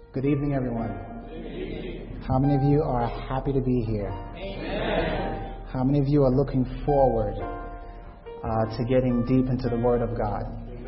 Good evening, everyone. How many of you are happy to be here? Amen. How many of you are looking forward to getting deep into the Word of God?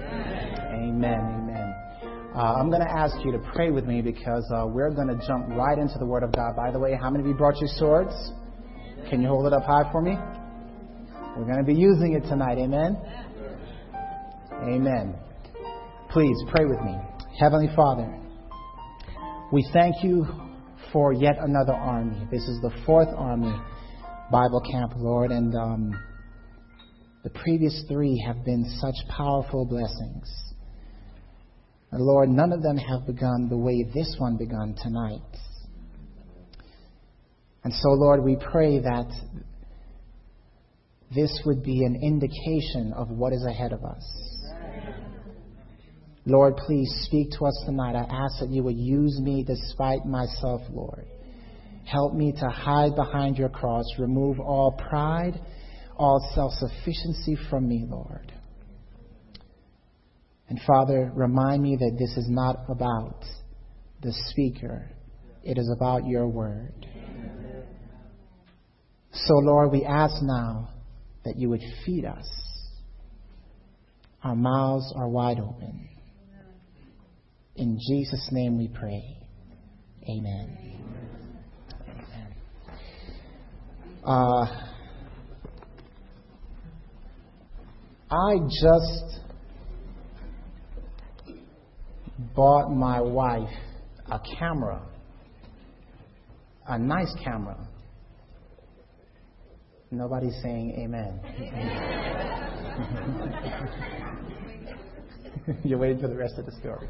Amen. I'm going to ask you to pray with me because we're going to jump right into the Word of God. By the way, how many of you brought your swords? Can you hold it up high for me? We're going to be using it tonight. Amen? Amen. Please pray with me. Heavenly Father, we thank you for yet another army. This is the fourth army Bible camp, Lord, and the previous three have been such powerful blessings. And Lord, none of them have begun the way this one begun tonight. And so, Lord, we pray that this would be an indication of what is ahead of us. Lord, please speak to us tonight. I ask that you would use me despite myself, Lord. Help me to hide behind your cross. Remove all pride, all self-sufficiency from me, Lord. And Father, remind me that this is not about the speaker. It is about your word. So, Lord, we ask now that you would feed us. Our mouths are wide open. In Jesus' name we pray. Amen. I just bought my wife a camera. A nice camera. Nobody's saying amen. You're waiting for the rest of the story.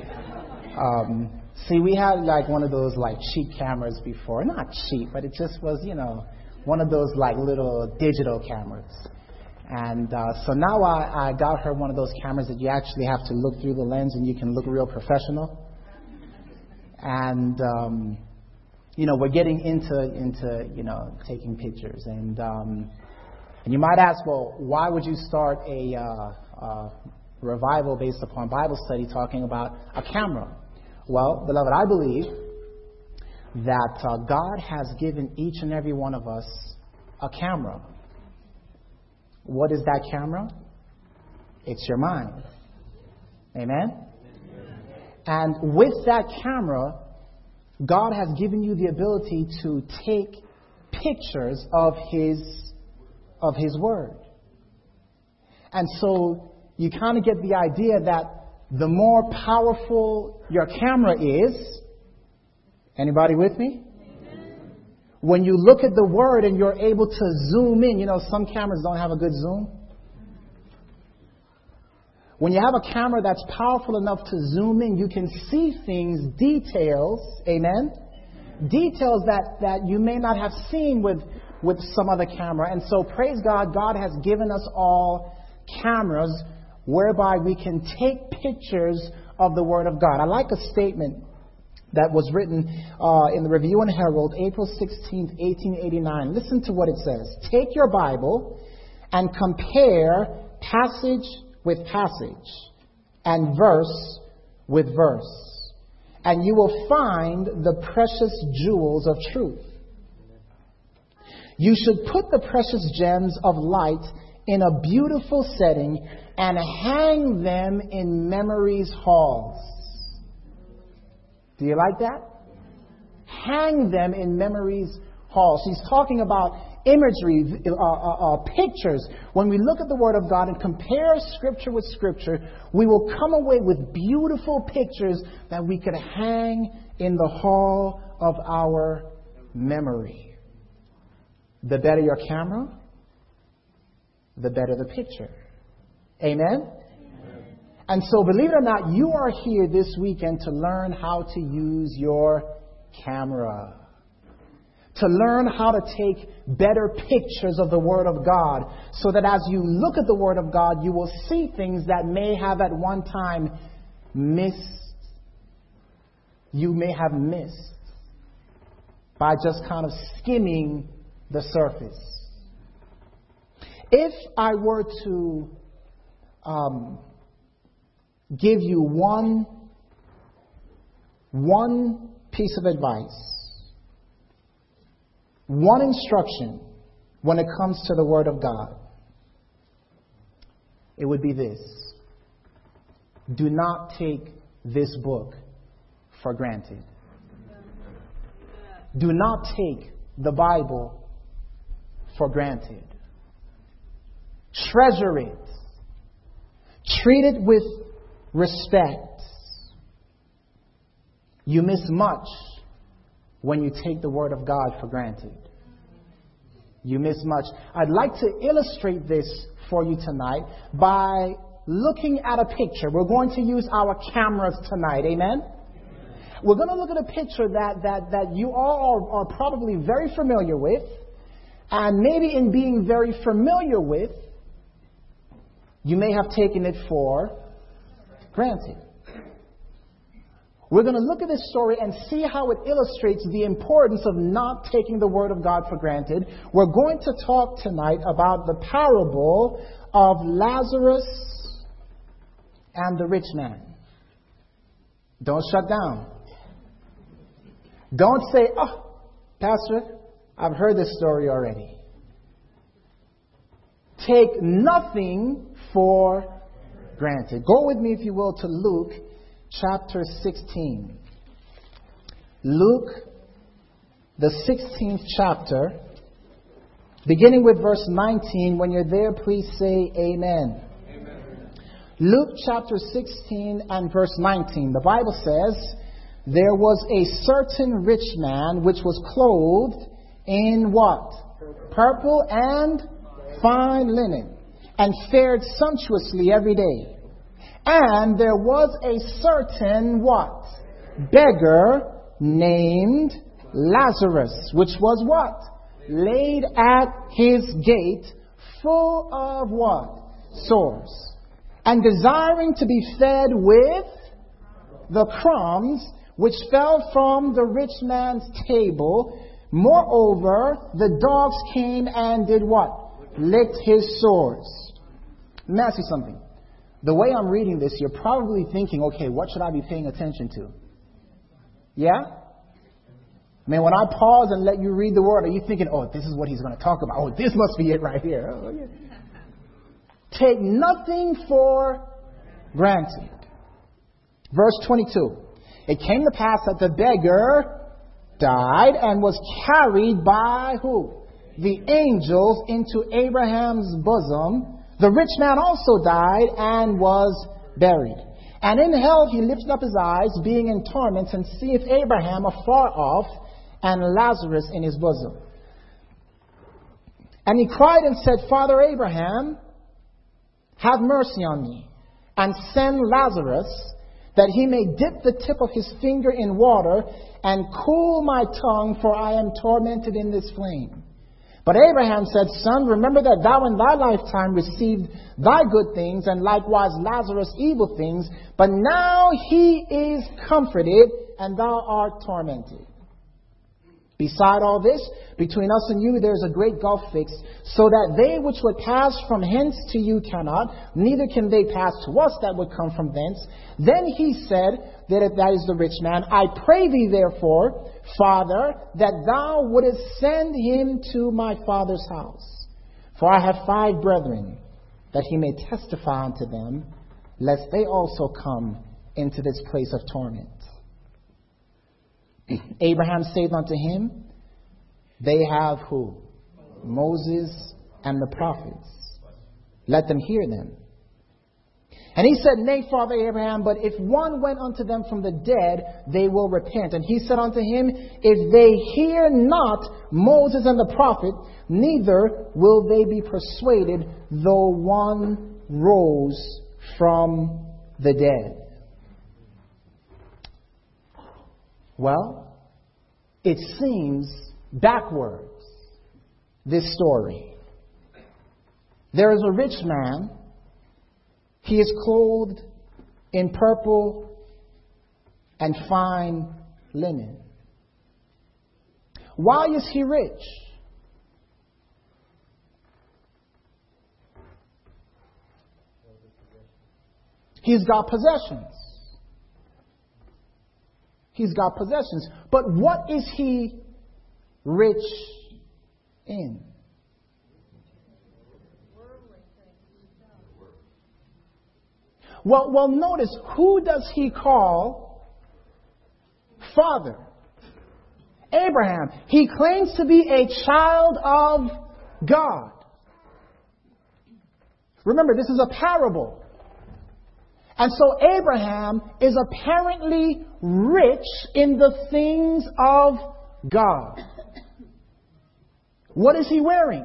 See, we had like one of those like cheap cameras before. Not cheap, but it just was, one of those like little digital cameras. And so now I got her one of those cameras that you actually have to look through the lens and you can look real professional. And, we're getting into taking pictures. And you might ask, well, why would you start a revival based upon Bible study talking about a camera? Well, beloved, I believe that God has given each and every one of us a camera. What is that camera? It's your mind. Amen? And with that camera, God has given you the ability to take pictures of His Word. And so you kind of get the idea that the more powerful your camera is, anybody with me? When you look at the Word and you're able to zoom in, some cameras don't have a good zoom. When you have a camera that's powerful enough to zoom in, you can see things, details, amen? Details that you may not have seen with some other camera. And so, praise God, God has given us all cameras whereby we can take pictures of the Word of God. I like a statement that was written in the Review and Herald, April 16th, 1889. Listen to what it says. Take your Bible and compare passage with passage and verse with verse, and you will find the precious jewels of truth. You should put the precious gems of light in a beautiful setting and hang them in memory's halls. Do you like that? Hang them in memory's halls. She's talking about imagery, pictures. When we look at the Word of God and compare Scripture with Scripture, we will come away with beautiful pictures that we could hang in the hall of our memory. The better your camera, the better the picture. Amen? And so, believe it or not, you are here this weekend to learn how to use your camera. To learn how to take better pictures of the Word of God, so that as you look at the Word of God, you will see things that may have at one time you may have missed by just kind of skimming the surface. If I were to give you one one piece of advice, one instruction when it comes to the Word of God, it would be this: do not take this book for granted. Do not take the Bible for granted. Treasure it. Treat it with respect. You miss much when you take the Word of God for granted. You miss much. I'd like to illustrate this for you tonight by looking at a picture. We're going to use our cameras tonight. Amen? We're going to look at a picture that you all are probably very familiar with. And maybe in being very familiar with, you may have taken it for granted. We're going to look at this story and see how it illustrates the importance of not taking the Word of God for granted. We're going to talk tonight about the parable of Lazarus and the rich man. Don't shut down. Don't say, "Oh, Pastor, I've heard this story already." Take nothing for granted. Go with me, if you will, to Luke chapter 16. Luke, the 16th chapter, beginning with verse 19. When you're there, please say amen. Amen. Luke chapter 16 and verse 19. The Bible says, "There was a certain rich man which was clothed in" what? "Purple and fine linen, and fared sumptuously every day. And there was a certain" what? "Beggar named Lazarus, which was" what? "Laid at his gate, full of" what? "Sores, and desiring to be fed with the crumbs which fell from the rich man's table. Moreover, the dogs came and" did what? "Licked his sores." Let me ask you something. The way I'm reading this, you're probably thinking, okay, what should I be paying attention to? Yeah? I mean, when I pause and let you read the word, are you thinking, oh, this is what he's going to talk about? Oh, this must be it right here. Oh, yeah. Take nothing for granted. Verse 22. "It came to pass that the beggar died and was carried by" who? "The angels into Abraham's bosom. The rich man also died and was buried. And in hell he lifted up his eyes, being in torments, and seeth Abraham afar off, and Lazarus in his bosom. And he cried and said, Father Abraham, have mercy on me, and send Lazarus, that he may dip the tip of his finger in water, and cool my tongue, for I am tormented in this flame. But Abraham said, Son, remember that thou in thy lifetime received thy good things, and likewise Lazarus evil things. But now he is comforted, and thou art tormented. Beside all this, between us and you there is a great gulf fixed, so that they which would pass from hence to you cannot, neither can they pass to us that would come from thence. Then he said, that is the rich man, I pray thee therefore, Father, that thou wouldest send him to my father's house. For I have 5 brethren, that he may testify unto them, lest they also come into this place of torment. Abraham saith unto him, They have who? Moses and the prophets. Let them hear them. And he said, Nay, Father Abraham, but if one went unto them from the dead, they will repent. And he said unto him, If they hear not Moses and the prophet, neither will they be persuaded, though one rose from the dead. Well, it seems backwards, this story. There is a rich man. He is clothed in purple and fine linen. Why is he rich? He's got possessions. He's got possessions. But what is he rich in? Well, notice, who does he call father? Abraham. He claims to be a child of God. Remember, this is a parable. And so Abraham is apparently rich in the things of God. What is he wearing?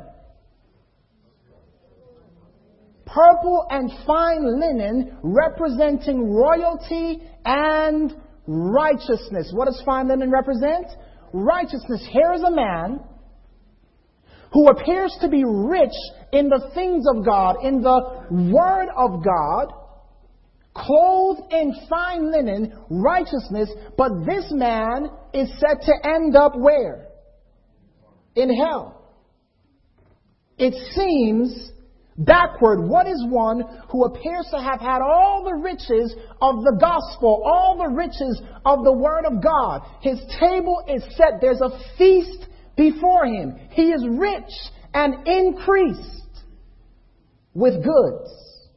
Purple and fine linen, representing royalty and righteousness. What does fine linen represent? Righteousness. Here is a man who appears to be rich in the things of God, in the Word of God, clothed in fine linen, righteousness, but this man is set to end up where? In hell. It seems backward. What is one who appears to have had all the riches of the gospel, all the riches of the Word of God? His table is set. There's a feast before him. He is rich and increased with goods.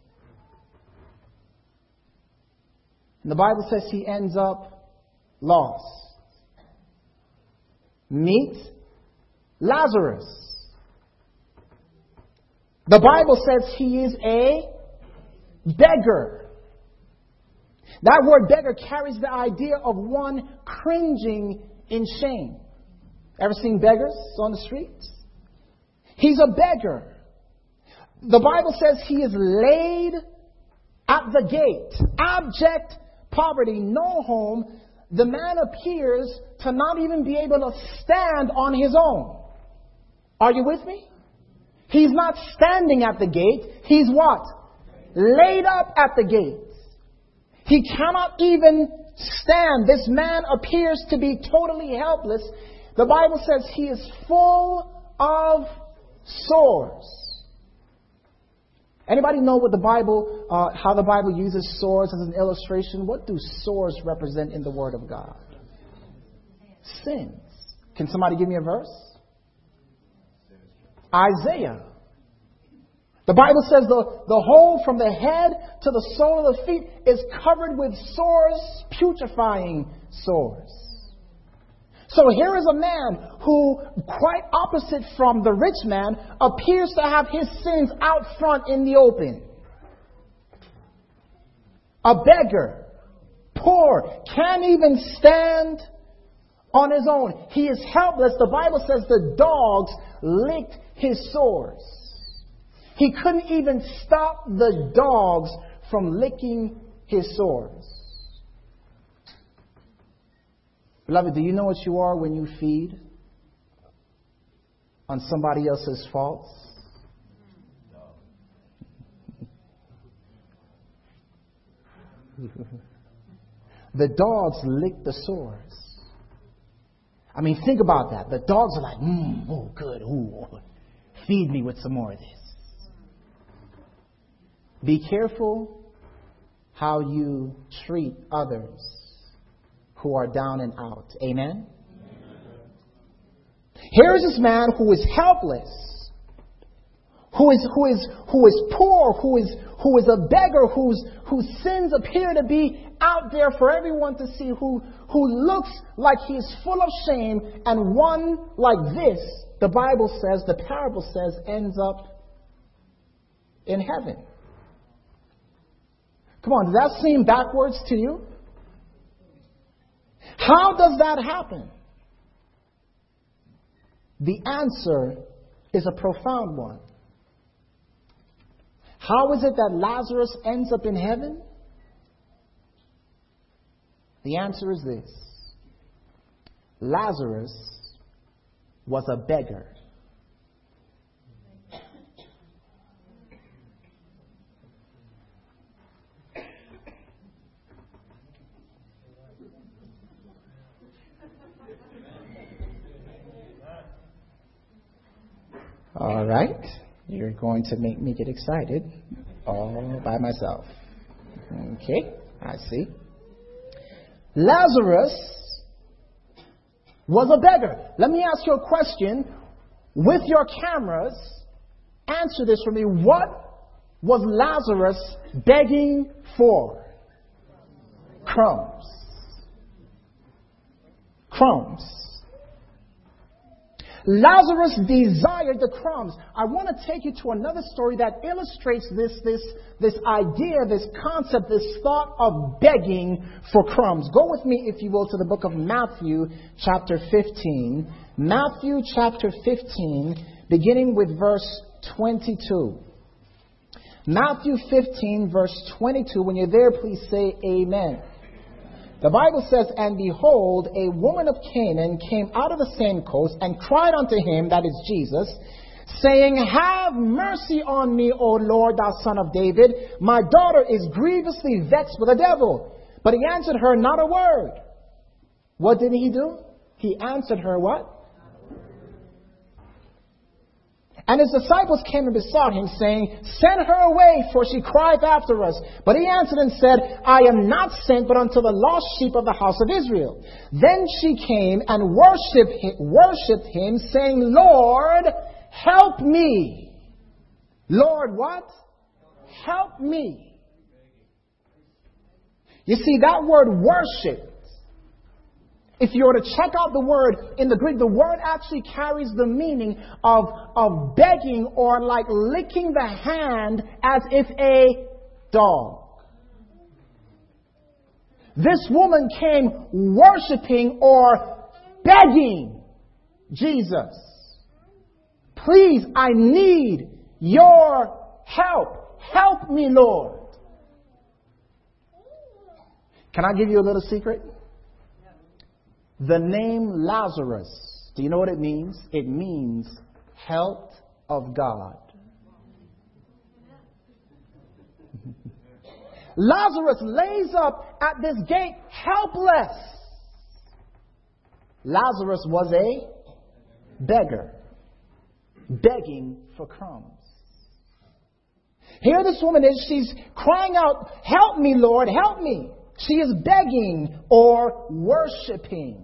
And the Bible says he ends up lost. Meet Lazarus. The Bible says he is a beggar. That word beggar carries the idea of one cringing in shame. Ever seen beggars on the streets? He's a beggar. The Bible says he is laid at the gate. Abject poverty, no home. The man appears to not even be able to stand on his own. Are you with me? He's not standing at the gate. He's what? Laid up at the gate. He cannot even stand. This man appears to be totally helpless. The Bible says he is full of sores. Anybody know what the Bible, how the Bible uses sores as an illustration? What do sores represent in the Word of God? Sins. Can somebody give me a verse? Isaiah. The Bible says the whole from the head to the sole of the feet is covered with sores, putrefying sores. So here is a man who, quite opposite from the rich man, appears to have his sins out front in the open. A beggar, poor, can't even stand on his own. He is helpless. The Bible says the dogs licked his sores. He couldn't even stop the dogs from licking his sores. Beloved, do you know what you are when you feed on somebody else's faults? The dogs lick the sores. I mean, think about that. The dogs are like, oh, good. Ooh, feed me with some more of this. Be careful how you treat others who are down and out. Amen? Here is this man who is helpless, who is poor, who is a beggar, whose sins appear to be out there for everyone to see, who looks like he is full of shame, and one like this, the Bible says, the parable says, ends up in heaven. Come on, does that seem backwards to you? How does that happen? The answer is a profound one. How is it that Lazarus ends up in heaven? The answer is this. Lazarus was a beggar. All right. You're going to make me get excited all by myself. Okay, I see. Lazarus was a beggar. Let me ask you a question. With your cameras, answer this for me. What was Lazarus begging for? Crumbs. Crumbs. Lazarus desired the crumbs. I want to take you to another story that illustrates this idea, this concept, this thought of begging for crumbs. Go with me, if you will, to the book of Matthew, chapter 15. Matthew, chapter 15, beginning with verse 22. Matthew 15, verse 22. When you're there, please say amen. The Bible says, "And behold, a woman of Canaan came out of the same coast and cried unto him," that is Jesus, "saying, Have mercy on me, O Lord, thou son of David. My daughter is grievously vexed with a devil." But he answered her not a word. What did he do? He answered her what? And his disciples came and besought him, saying, "Send her away, for she crieth after us." But he answered and said, "I am not sent but unto the lost sheep of the house of Israel." Then she came and worshipped him, saying, "Lord, help me." Lord, what? Help me. You see, that word worship, if you were to check out the word in the Greek, the word actually carries the meaning of begging or like licking the hand as if a dog. This woman came worshiping or begging Jesus. "Please, I need your help. Help me, Lord." Can I give you a little secret? The name Lazarus, do you know what it means? It means help of God. Lazarus lays up at this gate helpless. Lazarus was a beggar, begging for crumbs. Here this woman is, she's crying out, "Help me, Lord, help me." She is begging or worshiping.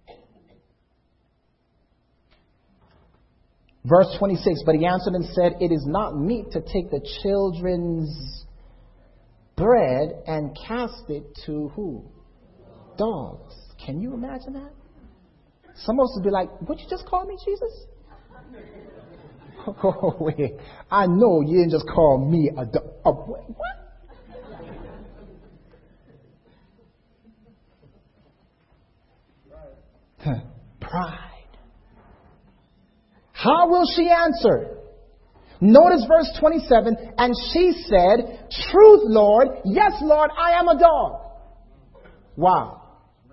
Verse 26, "But he answered and said, It is not meet to take the children's bread and cast it to who? Dogs." Can you imagine that? Some of us would be like, "What you just call me, Jesus?" Oh, wait. I know you didn't just call me a dog. What? Pride. How will she answer? Notice verse 27. "And she said, Truth, Lord, yes, Lord, I am a dog." Wow.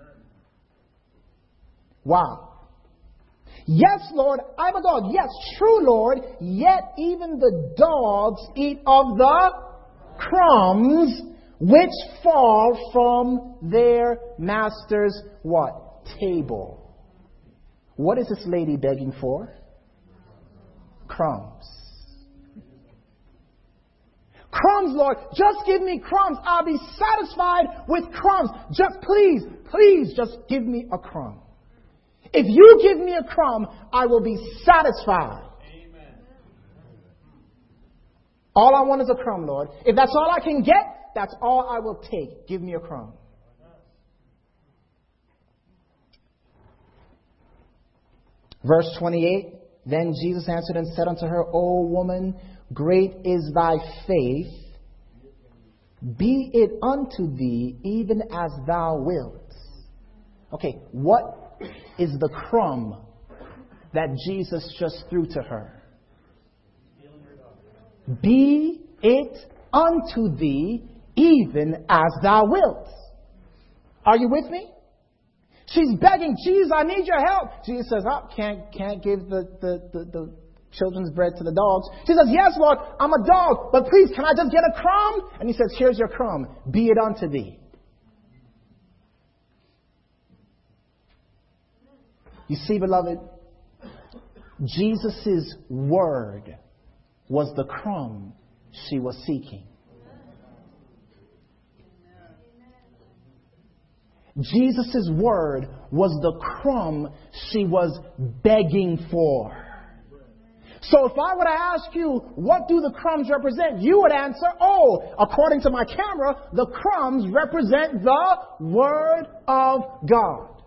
Wow. "Yes, Lord, I'm a dog. Yes, true, Lord. Yet even the dogs eat of the crumbs which fall from their master's" what? Table. What is this lady begging for? Crumbs. "Crumbs, Lord. Just give me crumbs. I'll be satisfied with crumbs. Just please, just give me a crumb. If you give me a crumb, I will be satisfied." Amen. "All I want is a crumb, Lord. If that's all I can get, that's all I will take. Give me a crumb." Verse 28, "Then Jesus answered and said unto her, O woman, great is thy faith. Be it unto thee even as thou wilt." Okay, what is the crumb that Jesus just threw to her? Be it unto thee even as thou wilt. Are you with me? She's begging, "Jesus, I need your help." Jesus says, can't give the children's bread to the dogs. She says, "Yes, Lord, I'm a dog, but please, can I just get a crumb?" And he says, "Here's your crumb. Be it unto thee." You see, beloved, Jesus' word was the crumb she was seeking. Jesus' word was the crumb she was begging for. So if I were to ask you, what do the crumbs represent? You would answer, according to my camera, the crumbs represent the Word of God.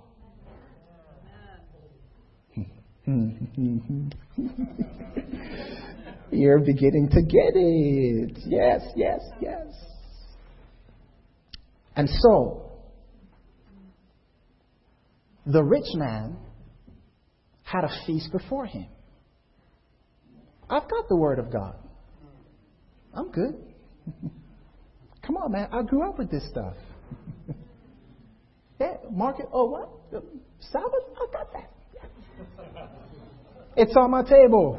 You're beginning to get it. Yes, yes, yes. And so, the rich man had a feast before him. I've got the Word of God. I'm good. Come on, man. I grew up with this stuff. Yeah, market. Oh, what? Sabbath? I got that. It's on my table.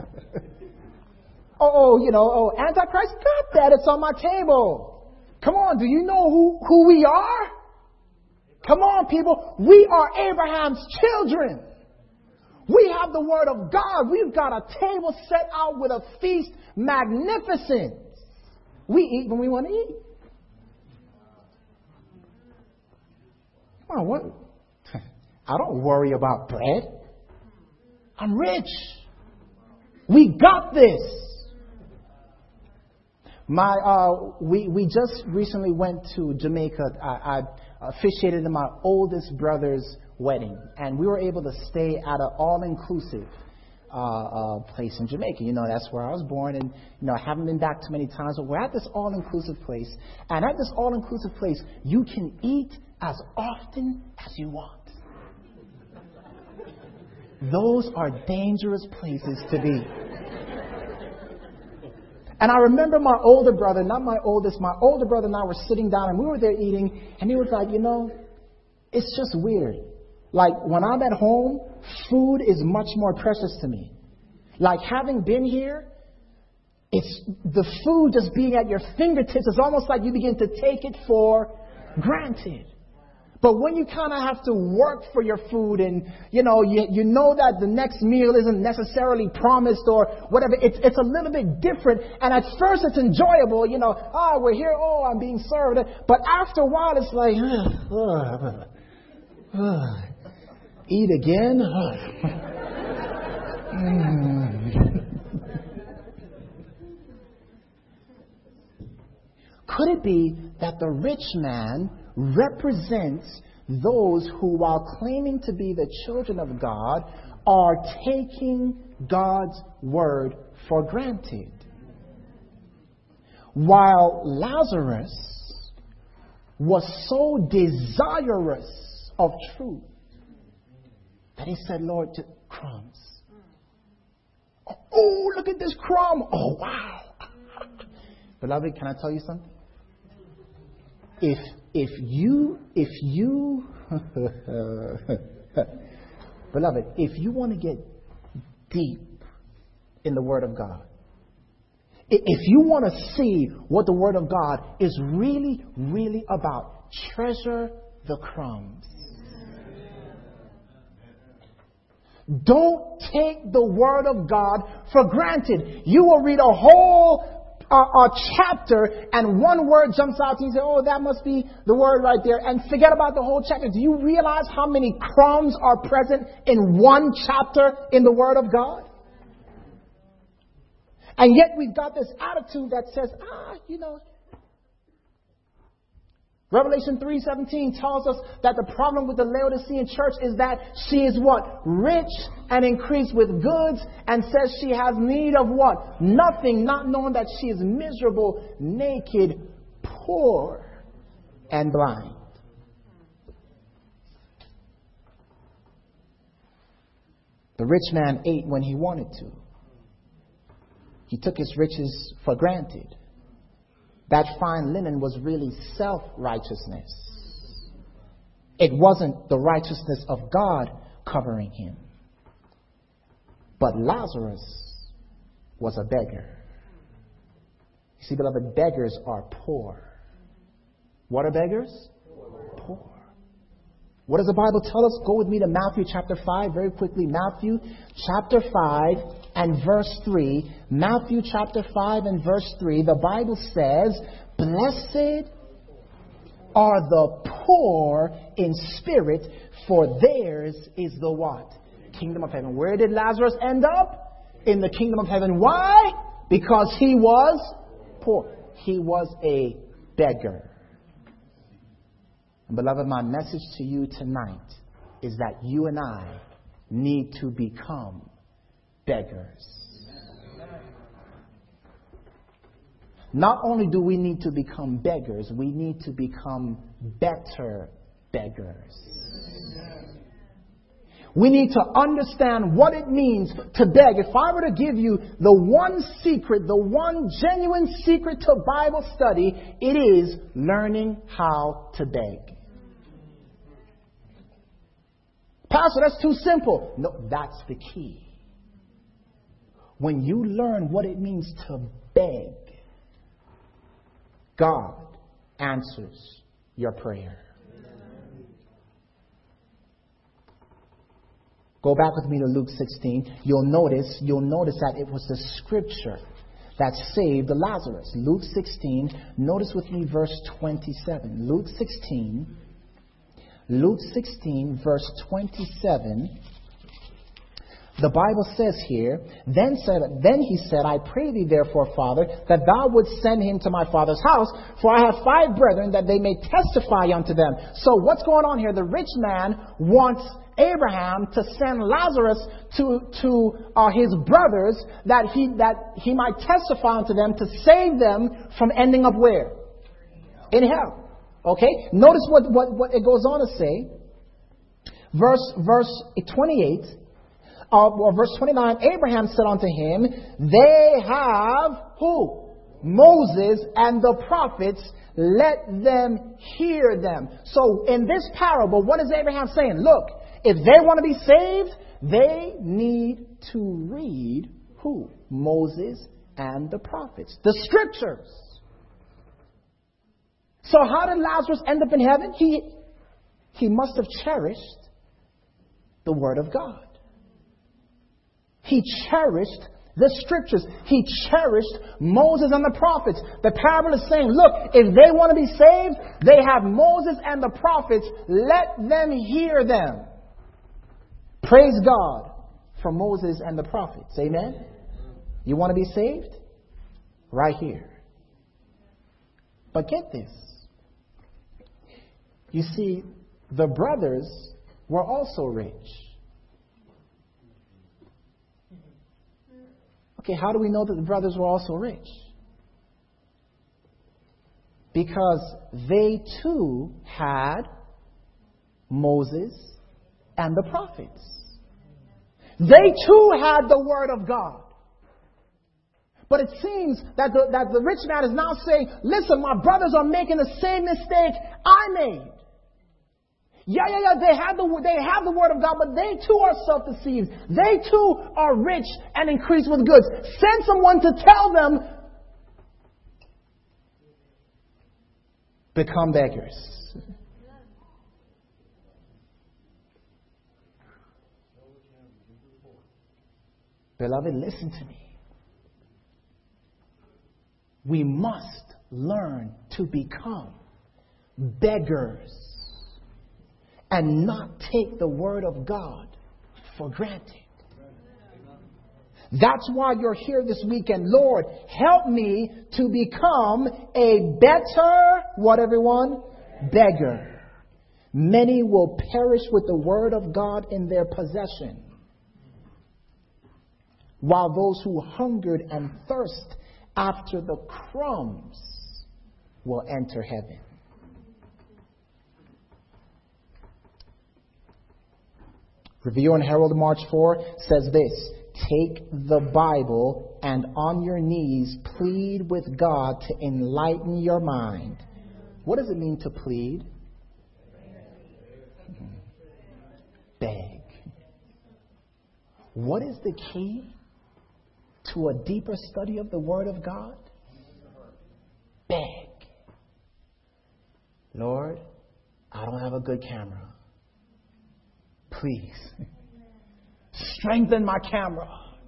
Antichrist? Got that. It's on my table. Come on. Do you know who we are? Come on, people. We are Abraham's children. We have the Word of God. We've got a table set out with a feast magnificent. We eat when we want to eat. Come on, what? I don't worry about bread. I'm rich. We got this. We just recently went to Jamaica. I officiated in my oldest brother's wedding, and we were able to stay at an all-inclusive place in Jamaica. That's where I was born, and I haven't been back too many times, but we're at this all-inclusive place, and at this all-inclusive place, you can eat as often as you want. Those are dangerous places to be. And I remember my older brother, not my oldest, my older brother and I were sitting down, and we were there eating, and he was like, it's just weird. Like, when I'm at home, food is much more precious to me. Like, having been here, it's the food just being at your fingertips. It's almost like you begin to take it for granted. But when you kind of have to work for your food and, you know that the next meal isn't necessarily promised or whatever, it's a little bit different. And at first it's enjoyable, we're here, I'm being served. But after a while it's like, eat again? Could it be that the rich man represents those who, while claiming to be the children of God, are taking God's word for granted? While Lazarus was so desirous of truth that he said, Lord, crumbs. Oh, look at this crumb. Oh, wow. Beloved, can I tell you something? If you beloved, if you want to get deep in the Word of God, if you want to see what the Word of God is really, really about, treasure the crumbs. Don't take the Word of God for granted. You will read a whole chapter and one word jumps out to you and say, that must be the word right there, and forget about the whole chapter. Do you realize how many crumbs are present in one chapter in the Word of God? And yet we've got this attitude that says, Revelation 3:17 tells us that the problem with the Laodicean church is that she is what? Rich and increased with goods, and says she has need of what? Nothing, not knowing that she is miserable, naked, poor, and blind. The rich man ate when he wanted to. He took his riches for granted. That fine linen was really self-righteousness. It wasn't the righteousness of God covering him. But Lazarus was a beggar. You see, beloved, beggars are poor. What are beggars? Poor. What does the Bible tell us? Go with me to Matthew chapter 5 very quickly. Matthew chapter 5 and verse 3. Matthew chapter 5 and verse 3. The Bible says, Blessed are the poor in spirit, for theirs is the what? Kingdom of heaven. Where did Lazarus end up? In the kingdom of heaven. Why? Because he was poor. He was a beggar. And beloved, my message to you tonight is that you and I need to become beggars. Not only do we need to become beggars, we need to become better beggars. We need to understand what it means to beg. If I were to give you the one secret, the one genuine secret to Bible study, it is learning how to beg. Pastor, that's too simple. No, that's the key. When you learn what it means to beg, God answers your prayer. Go back with me to Luke 16. You'll notice that it was the scripture that saved Lazarus. Luke 16, notice with me verse 27. Luke 16, verse 27. The Bible says here, Then he said, I pray thee therefore, Father, that thou wouldst send him to my father's house, for I have 5 brethren, that they may testify unto them. So what's going on here? The rich man wants Abraham to send Lazarus to his brothers, that he might testify unto them, to save them from ending up where? In hell. Okay? Notice what it goes on to say. Verse 28. Verse 29, Abraham said unto him, they have who? Moses and the prophets. Let them hear them. So in this parable, what is Abraham saying? Look, if they want to be saved, they need to read who? Moses and the prophets. The scriptures. So how did Lazarus end up in heaven? He must have cherished the word of God. He cherished the scriptures. He cherished Moses and the prophets. The parable is saying, look, if they want to be saved, they have Moses and the prophets. Let them hear them. Praise God for Moses and the prophets. Amen? You want to be saved? Right here. But get this. You see, the brothers were also rich. Okay, how do we know that the brothers were also rich? Because they too had Moses and the prophets. They too had the word of God. But it seems that the rich man is now saying, listen, my brothers are making the same mistake I made. Yeah, they have the word of God, but they too are self-deceived. They too are rich and increased with goods. Send someone to tell them, become beggars. Beloved, listen to me. We must learn to become beggars and not take the word of God for granted. That's why you're here this weekend. Lord, help me to become a better, what everyone? Beggar. Many will perish with the word of God in their possession, while those who hungered and thirst after the crumbs will enter heaven. Review and Herald March 4 says this: take the Bible and on your knees plead with God to enlighten your mind. What does it mean to plead? Beg. What is the key to a deeper study of the Word of God? Beg. Lord, I don't have a good camera. Please, strengthen my camera.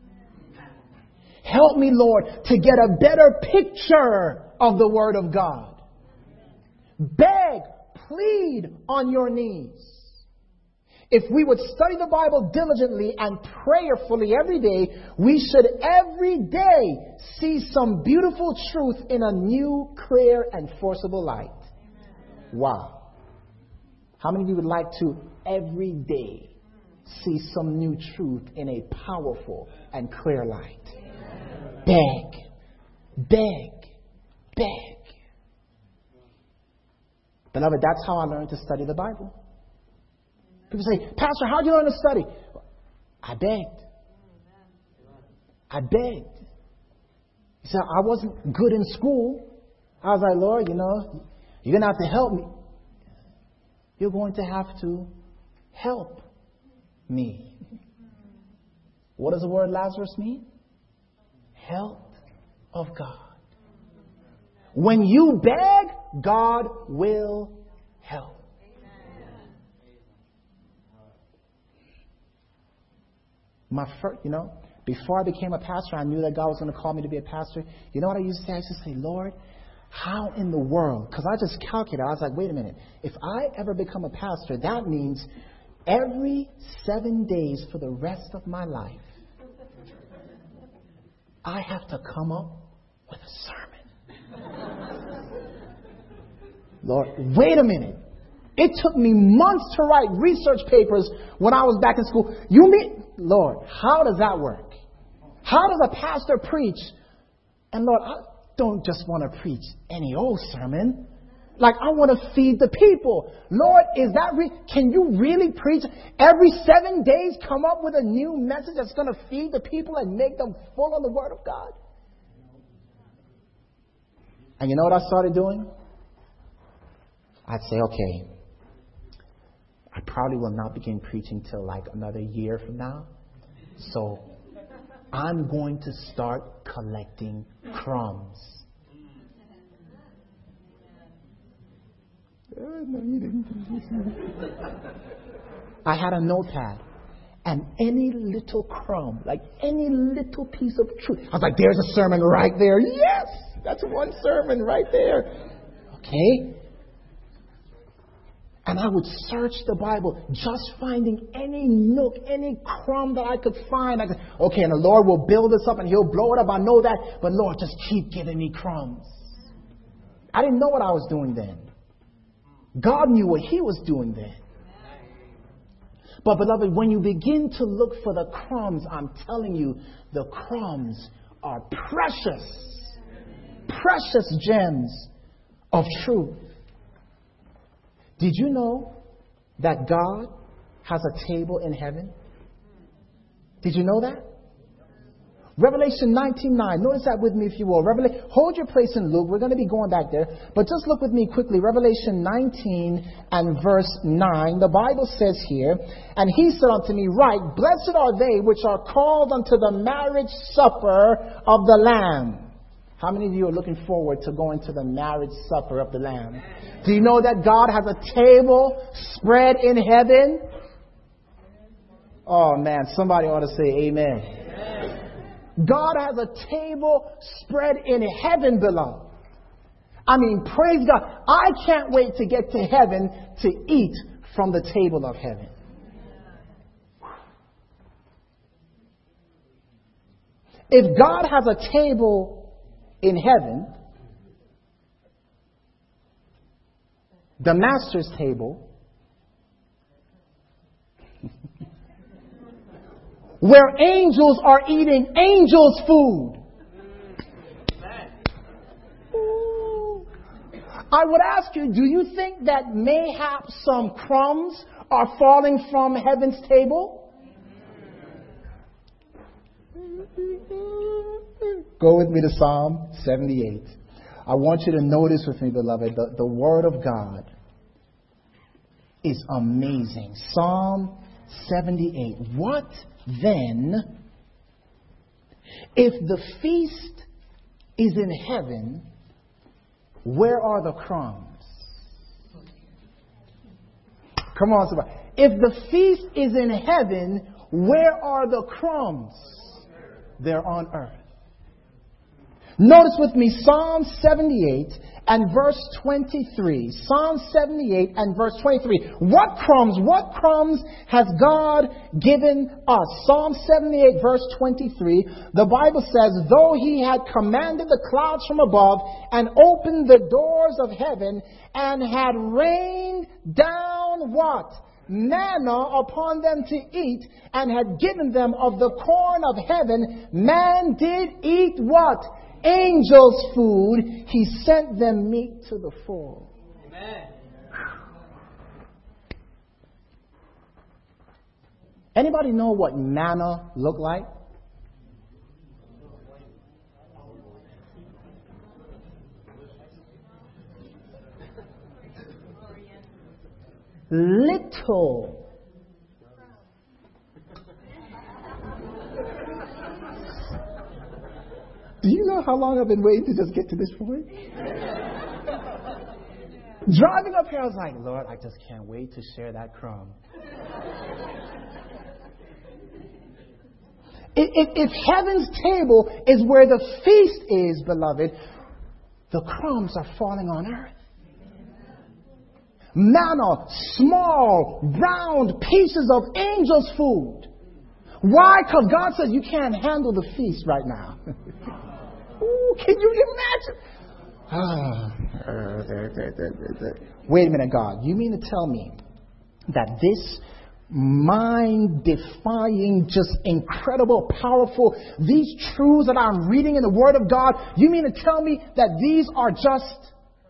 Help me, Lord, to get a better picture of the Word of God. Beg plead on your knees. If we would study the Bible diligently and prayerfully every day, we should every day see some beautiful truth in a new, clear, and forcible light. Wow. How many of you would like to every day see some new truth in a powerful and clear light? Beg, beg, beg. Beloved, that's how I learned to study the Bible. People say, Pastor, how did you learn to study? I begged. I begged. He said, I wasn't good in school. I was like, Lord, you're going to have to help me. You're going to have to help me. What does the word Lazarus mean? Help of God. When you beg, God will help. Before I became a pastor, I knew that God was going to call me to be a pastor. You know what I used to say? I used to say, Lord, how in the world? Because I just calculated. I was like, wait a minute. If I ever become a pastor, that means every 7 days for the rest of my life, I have to come up with a sermon. Lord, wait a minute. It took me months to write research papers when I was back in school. You mean, Lord, how does that work? How does a pastor preach? And Lord, I don't just want to preach any old sermon. Like, I want to feed the people. Lord, is that can you really preach every 7 days, come up with a new message that's going to feed the people and make them full of the Word of God? And you know what I started doing? I'd say, okay, I probably will not begin preaching till like another year from now. So I'm going to start collecting crumbs. I had a notepad, and any little crumb, like any little piece of truth, I was like, there's a sermon right there. Yes, that's one sermon right there. Okay. And I would search the Bible, just finding any nook, any crumb that I could find. Okay, and the Lord will build this up and He'll blow it up. I know that. But Lord, just keep giving me crumbs. I didn't know what I was doing then. God knew what He was doing then. But beloved, when you begin to look for the crumbs, I'm telling you, the crumbs are precious. Precious gems of truth. Did you know that God has a table in heaven? Did you know that? Revelation 19:9. Notice that with me if you will. Hold your place in Luke. We're going to be going back there. But just look with me quickly. Revelation 19 and verse 9. The Bible says here, and He said unto me, Write, blessed are they which are called unto the marriage supper of the Lamb. How many of you are looking forward to going to the marriage supper of the Lamb? Do you know that God has a table spread in heaven? Oh man, somebody ought to say amen. God has a table spread in heaven, beloved. I mean, praise God. I can't wait to get to heaven to eat from the table of heaven. If God has a table in heaven, the Master's table, where angels are eating angels' food. I would ask you, do you think that mayhap some crumbs are falling from heaven's table? Go with me to Psalm 78. I want you to notice with me, beloved, the Word of God is amazing. Psalm 78. What then if the feast is in heaven, where are the crumbs? Come on, somebody. If the feast is in heaven, where are the crumbs? They're on earth. Notice with me Psalm 78 and verse 23. Psalm 78 and verse 23. What crumbs has God given us? Psalm 78 verse 23. The Bible says, though he had commanded the clouds from above and opened the doors of heaven and had rained down what? Manna upon them to eat, and had given them of the corn of heaven, man did eat what? Angels' food. He sent them meat to the full. Amen. Anybody know what manna looked like? Little. Do you know how long I've been waiting to just get to this point? Driving up here, I was like, Lord, I just can't wait to share that crumb. If heaven's table is where the feast is, beloved, the crumbs are falling on earth. Manna, small, round pieces of angels' food. Why? Because God says you can't handle the feast right now. Ooh, can you imagine? Wait a minute, God. You mean to tell me that this mind-defying, just incredible, powerful, these truths that I'm reading in the Word of God, you mean to tell me that these are just...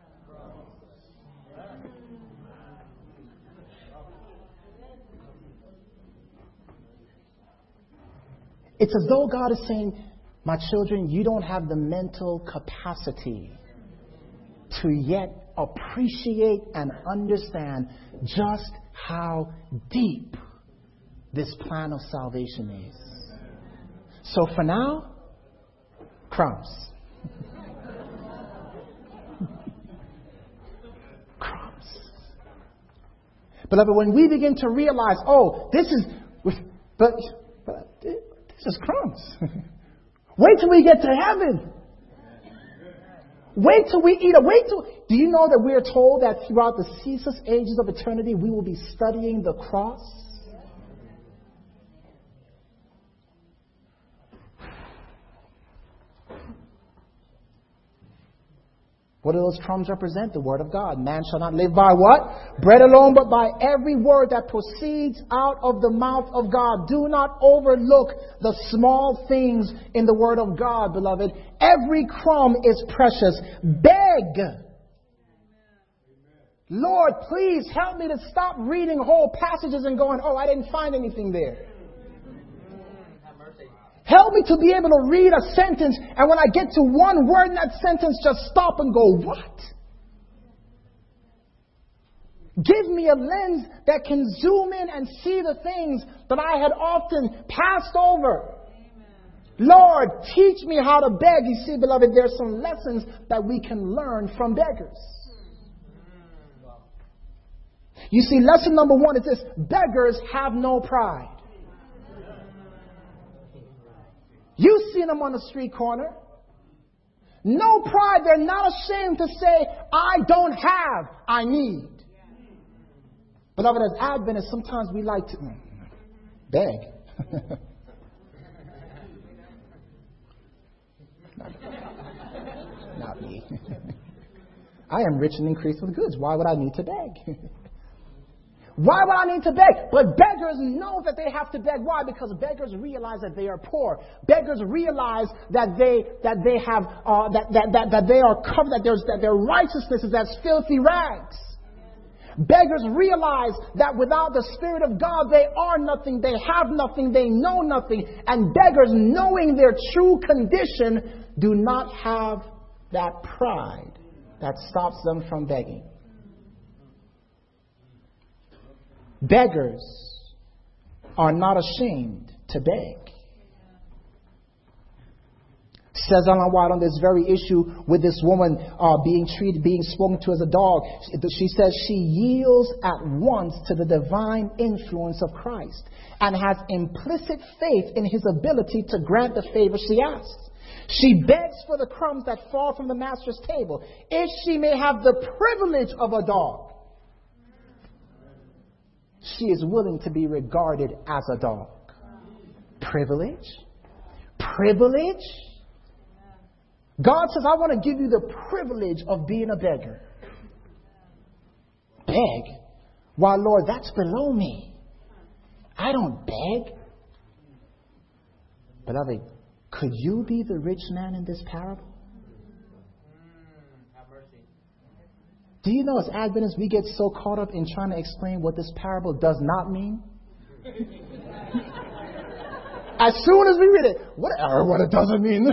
It's as though God is saying, my children, you don't have the mental capacity to yet appreciate and understand just how deep this plan of salvation is. So for now, crumbs. Crumbs. Beloved, when we begin to realize, this is crumbs. Wait till we get to heaven. Wait till we eat it. Do you know that we are told that throughout the ceaseless ages of eternity, we will be studying the cross? What do those crumbs represent? The Word of God. Man shall not live by what? Bread alone, but by every word that proceeds out of the mouth of God. Do not overlook the small things in the Word of God, beloved. Every crumb is precious. Beg. Lord, please help me to stop reading whole passages and going, I didn't find anything there. Help me to be able to read a sentence, and when I get to one word in that sentence, just stop and go, what? Give me a lens that can zoom in and see the things that I had often passed over. Amen. Lord, teach me how to beg. You see, beloved, there's some lessons that we can learn from beggars. You see, lesson number one is this: beggars have no pride. You've seen them on the street corner. No pride. They're not ashamed to say, I don't have, I need. Beloved, as Adventists, sometimes we like to beg. Not me. I am rich and increased with goods. Why would I need to beg? Why would I need to beg? But beggars know that they have to beg. Why? Because beggars realize that they are poor. Beggars realize that they have that they are covered, that their righteousness is as filthy rags. Beggars realize that without the Spirit of God, they are nothing, they have nothing, they know nothing. And beggars, knowing their true condition, do not have that pride that stops them from begging. Beggars are not ashamed to beg. Says Ellen White on this very issue with this woman being spoken to as a dog. She says she yields at once to the divine influence of Christ and has implicit faith in his ability to grant the favor she asks. She begs for the crumbs that fall from the master's table, if she may have the privilege of a dog. She is willing to be regarded as a dog. Privilege? Privilege? God says, I want to give you the privilege of being a beggar. Beg? Why, Lord, that's below me. I don't beg. Beloved, could you be the rich man in this parable? Do you know as Adventists we get so caught up in trying to explain what this parable does not mean? As soon as we read it, what it doesn't mean.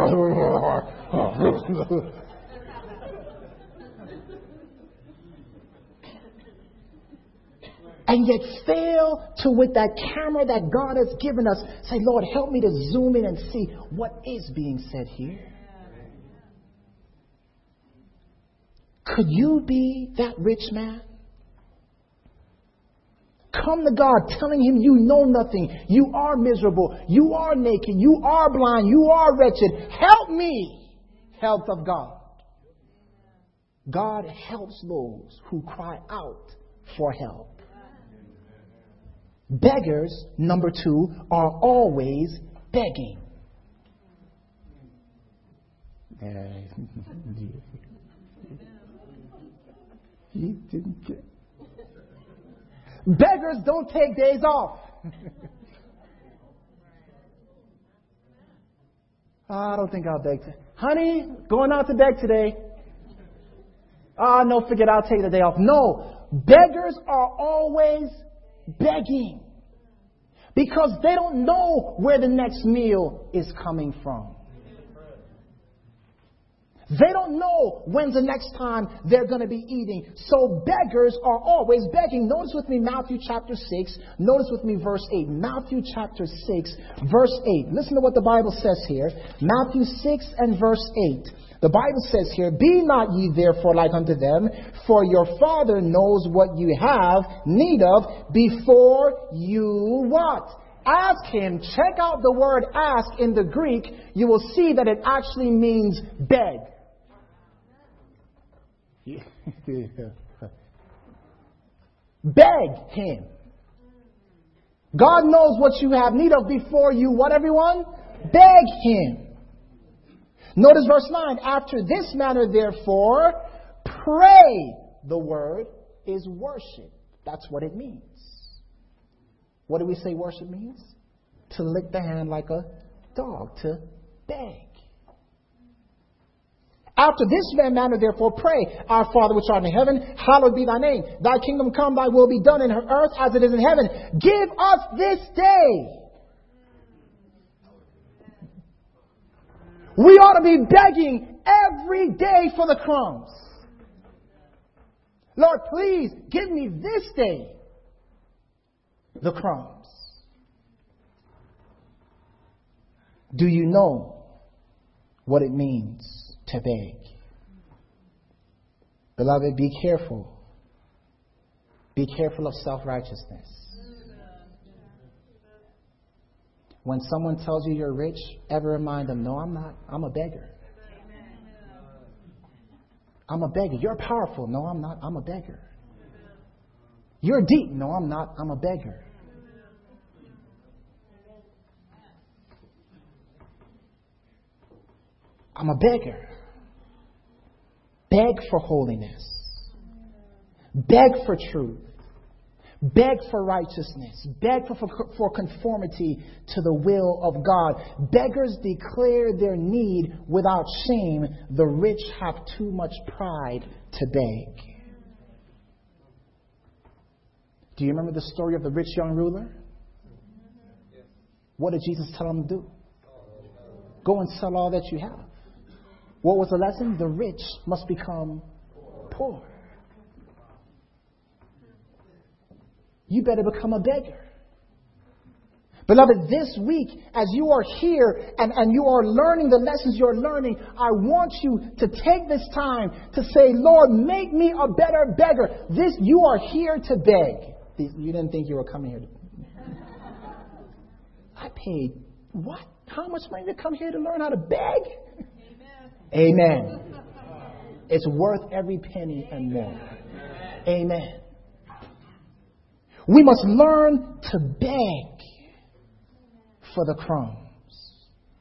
And yet fail to, with that camera that God has given us, say, Lord, help me to zoom in and see what is being said here. Could you be that rich man? Come to God telling him you know nothing. You are miserable. You are naked. You are blind. You are wretched. Help me. Help of God. God helps those who cry out for help. Beggars, number 2, are always begging. Beggars don't take days off. I don't think I'll beg. Honey, going out to beg today. No, forget it, I'll take the day off. No, beggars are always begging because they don't know where the next meal is coming from. They don't know when's the next time they're going to be eating. So beggars are always begging. Notice with me Matthew chapter 6. Notice with me verse 8. Matthew chapter 6, verse 8. Listen to what the Bible says here. Matthew 6 and verse 8. The Bible says here, be not ye therefore like unto them, for your Father knows what you have need of before you what? Ask him. Check out the word ask in the Greek. You will see that it actually means beg. Beg him. God knows what you have need of before you, what everyone? Beg him. Notice verse 9. After this manner, therefore, pray. The word is worship. That's what it means. What do we say worship means? To lick the hand like a dog. To beg. After this manner, therefore, pray. Our Father which art in heaven, hallowed be thy name. Thy kingdom come, thy will be done in earth as it is in heaven. Give us this day. We ought to be begging every day for the crumbs. Lord, please give me this day the crumbs. Do you know what it means to beg? Beloved, be careful. Be careful of self-righteousness. When someone tells you you're rich, ever remind them, no, I'm not. I'm a beggar. I'm a beggar. You're powerful. No, I'm not. I'm a beggar. You're deep. No, I'm not. I'm a beggar. I'm a beggar. Beg for holiness. Beg for truth. Beg for righteousness. Beg for conformity to the will of God. Beggars declare their need without shame. The rich have too much pride to beg. Do you remember the story of the rich young ruler? What did Jesus tell him to do? Go and sell all that you have. What was the lesson? The rich must become poor. You better become a beggar. Beloved, this week, as you are here and you are learning the lessons you're learning, I want you to take this time to say, Lord, make me a better beggar. You are here to beg. You didn't think you were coming here to... I paid, what? How much money to come here to learn how to beg? Amen. It's worth every penny and more. Amen. We must learn to beg for the crumbs.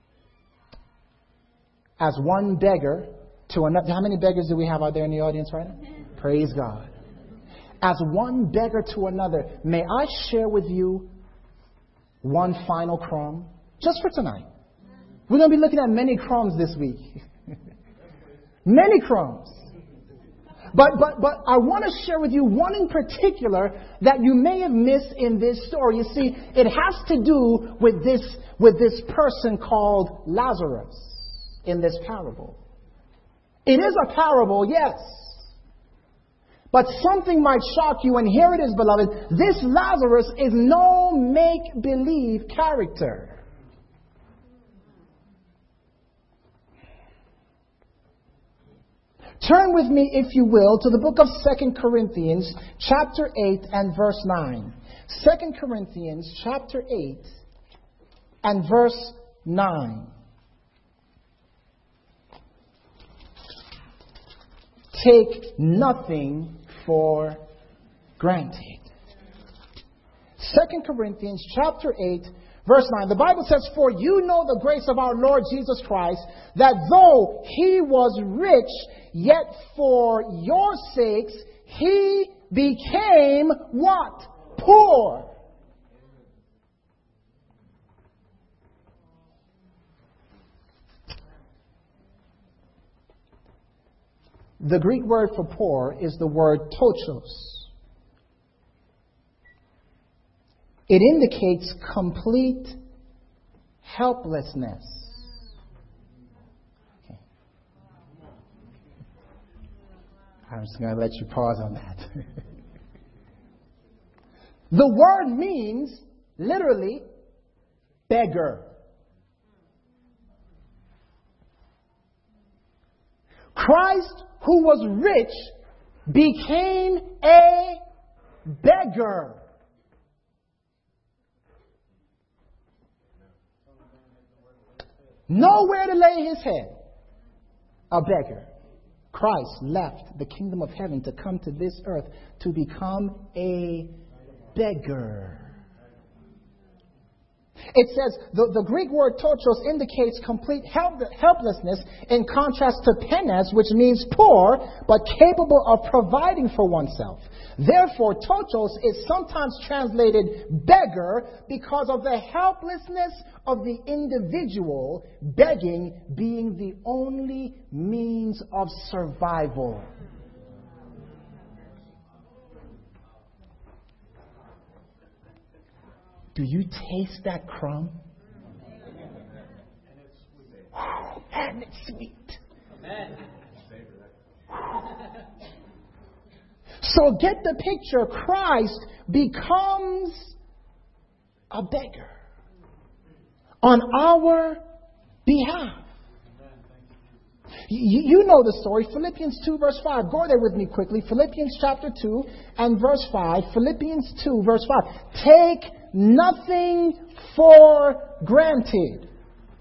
As one beggar to another. How many beggars do we have out there in the audience right now? Praise God. As one beggar to another, may I share with you one final crumb just for tonight. We're going to be looking at many crumbs this week. Many crumbs. But I want to share with you one in particular that you may have missed in this story. You see, it has to do with this person called Lazarus in this parable. It is a parable, yes. But something might shock you, and here it is, beloved. This Lazarus is no make-believe character. Turn with me, if you will, to the book of 2 Corinthians, chapter 8 and verse 9. 2 Corinthians, chapter 8 and verse 9. Take nothing for granted. 2 Corinthians, chapter 8, verse 9, the Bible says, for you know the grace of our Lord Jesus Christ, that though he was rich, yet for your sakes he became what? Poor. The Greek word for poor is the word tochos. It indicates complete helplessness. Okay. I'm just going to let you pause on that. The word means, literally, beggar. Christ, who was rich, became a beggar. Nowhere to lay his head. A beggar. Christ left the kingdom of heaven to come to this earth to become a beggar. It says the Greek word tochos indicates complete helplessness in contrast to penes, which means poor but capable of providing for oneself. Therefore, tochos is sometimes translated beggar because of the helplessness of the individual, begging being the only means of survival. Do you taste that crumb? And it's sweet. So get the picture. Christ becomes a beggar on our behalf. You know the story. Philippians 2 verse 5. Go there with me quickly. Philippians chapter 2 and verse 5. Philippians 2 verse 5. Take nothing for granted.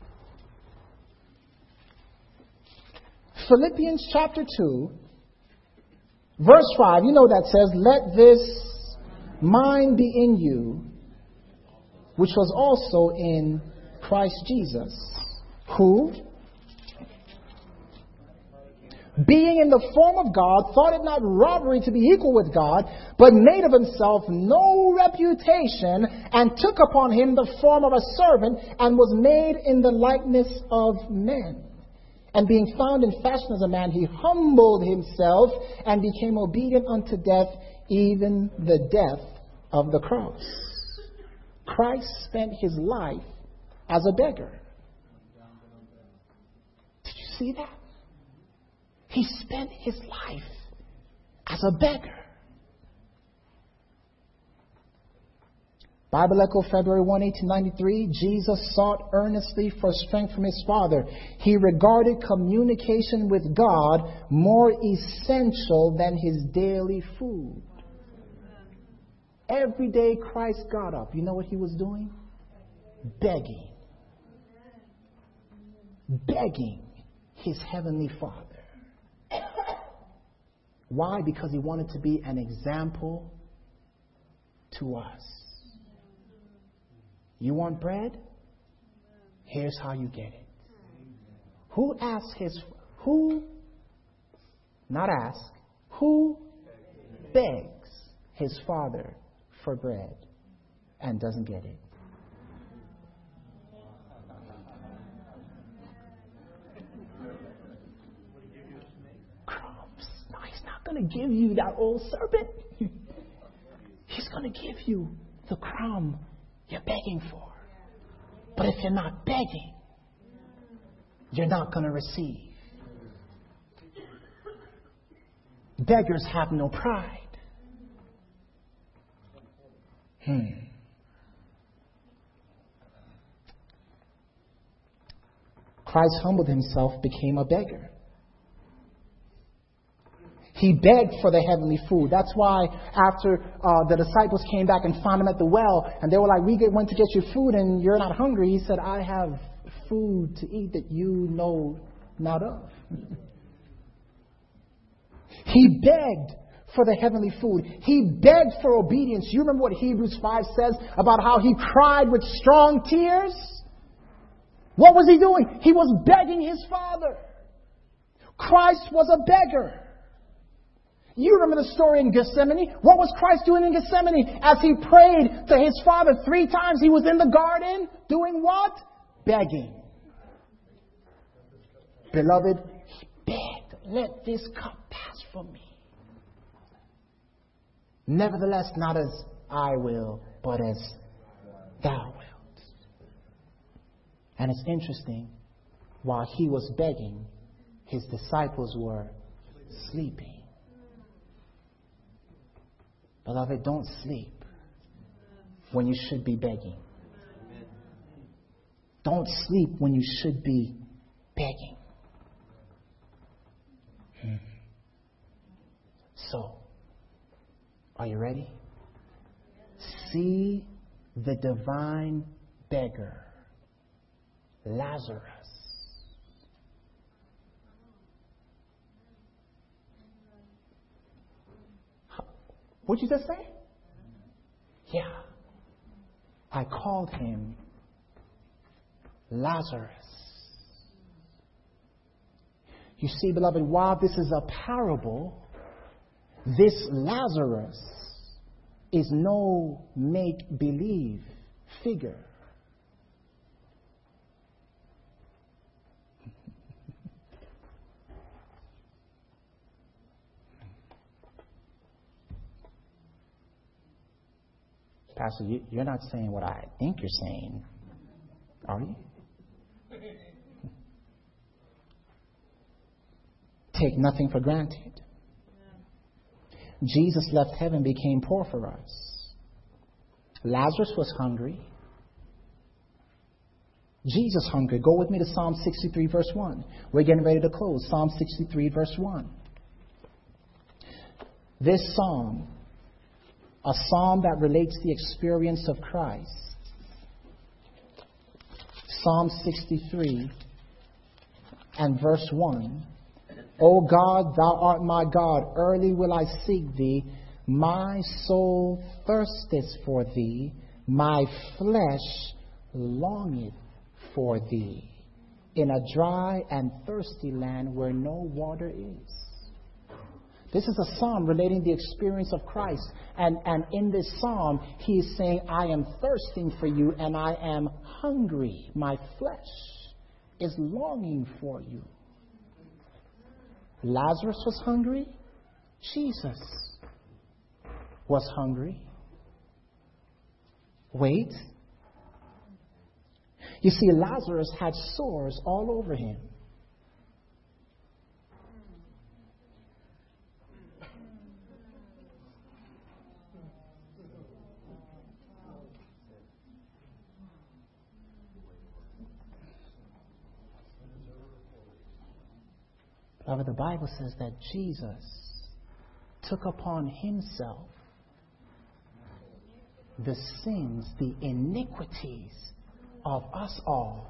Philippians chapter 2 verse 5. You know that says, let this mind be in you, which was also in Christ Jesus, who, being in the form of God, thought it not robbery to be equal with God, but made of himself no reputation, and took upon him the form of a servant, and was made in the likeness of men. And being found in fashion as a man, he humbled himself, and became obedient unto death, even the death of the cross. Christ spent his life as a beggar. Did you see that? He spent his life as a beggar. Bible Echo, February 1, 1893, Jesus sought earnestly for strength from his Father. He regarded communication with God more essential than his daily food. Every day Christ got up. You know what he was doing? Begging. Begging his heavenly Father. Why? Because he wanted to be an example to us. You want bread? Here's how you get it. Who begs his father for bread and doesn't get it? Crumbs. No, he's not going to give you that old serpent. He's going to give you the crumb you're begging for. But if you're not begging, you're not going to receive. Beggars have no pride. Christ humbled himself, became a beggar. He begged for the heavenly food. That's why after the disciples came back and found him at the well, and they were like, we went to get you food and you're not hungry. He said, I have food to eat that you know not of. He begged for the heavenly food. He begged for obedience. You remember what Hebrews 5 says about how he cried with strong tears? What was he doing? He was begging his Father. Christ was a beggar. You remember the story in Gethsemane? What was Christ doing in Gethsemane? As he prayed to his Father 3 times, he was in the garden doing what? Begging. Beloved, he begged, let this cup pass from me. Nevertheless, not as I will, but as thou wilt. And it's interesting, while he was begging, his disciples were sleeping. Beloved, don't sleep when you should be begging. Don't sleep when you should be begging. So, are you ready? See the divine beggar, Lazarus. What'd you just say? Yeah. I called him Lazarus. You see, beloved, while this is a parable, this Lazarus is no make-believe figure. Pastor, you're not saying what I think you're saying, are you? Take nothing for granted. Jesus left heaven, became poor for us. Lazarus was hungry. Jesus hungry. Go with me to Psalm 63 verse 1. We're getting ready to close. Psalm 63 verse 1. This psalm, a psalm that relates the experience of Christ. Psalm 63 and verse 1. O God, thou art my God, early will I seek thee. My soul thirsteth for thee, my flesh longeth for thee, in a dry and thirsty land where no water is. This is a psalm relating the experience of Christ. And in this psalm, he is saying, I am thirsting for you and I am hungry. My flesh is longing for you. Lazarus was hungry. Jesus was hungry. Wait. You see, Lazarus had sores all over him. However, the Bible says that Jesus took upon himself the sins, the iniquities of us all.